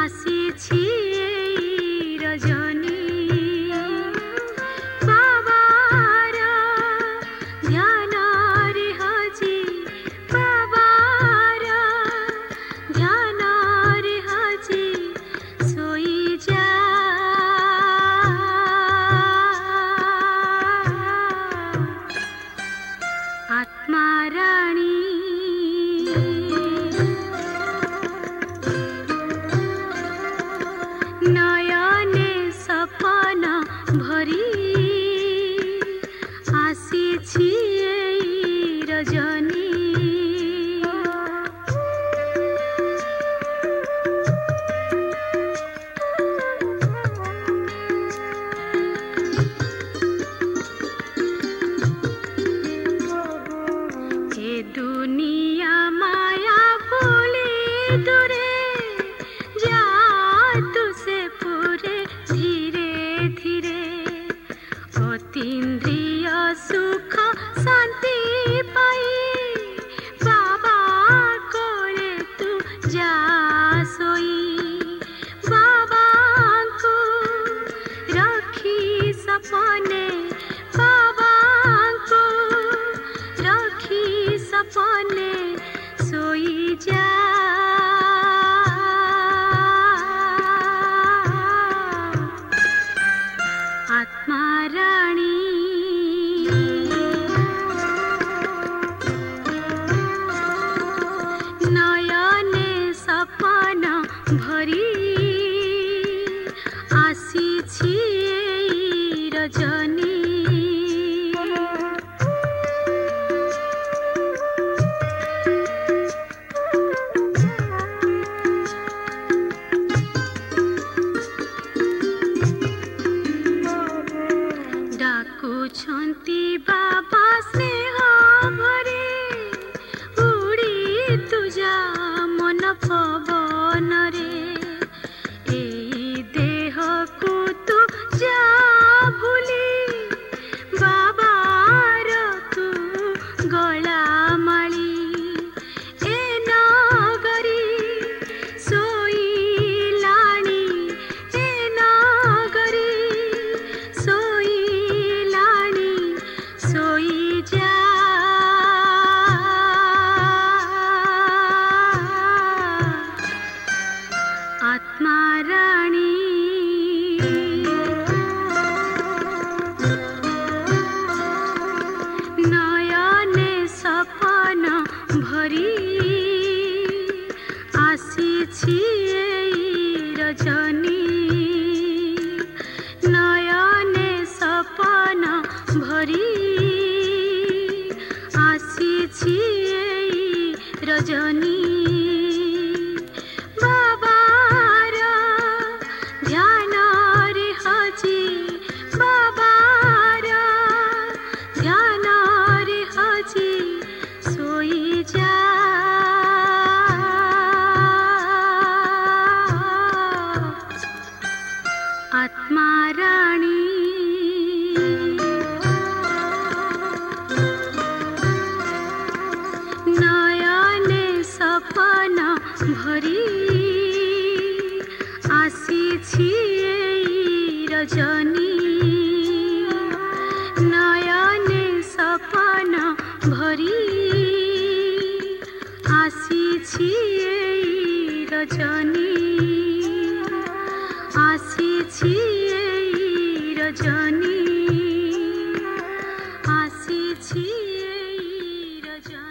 आसीछि एई रजनी बाबार ध्यान रे हजी बाबार ध्यान रे हजी सोई जा आत्मा रानी नयने सपना भरी आसीछि एई रजनी ए दुनिया माया भूली दूरे जा तुसे पूरे धीरे धीरे अतीन्द्रिय सुख शांति पाई बाबा कोले तू जा सोई बाबा को रखी सपने बाबा को रखी सपने सोई जा आत्मा रानी नयने सपना भरी आसीछि एई रजनी डाकुछंती बाबा स्नेह भरे उड़ी तुजा मन पवन रे एई देह को तू जा भूली बाबार तू गला माली ए नगरी सोई लाणी ए नगरी सोई सोई जा आत्मा रानी नयने सपना भरी आसीछि एई रजनी नयने सपना भरी आसीछि एई रजनी बाबार ध्यान रे हजी बाबार ध्यान रे हजी सोई जा आत्मा रानी नयने सपना भरी आसीछि एई रजनी नयने सपना भरी आसीछि एई रजनी आसीछि एई रजनी आसीछि एई रजनी।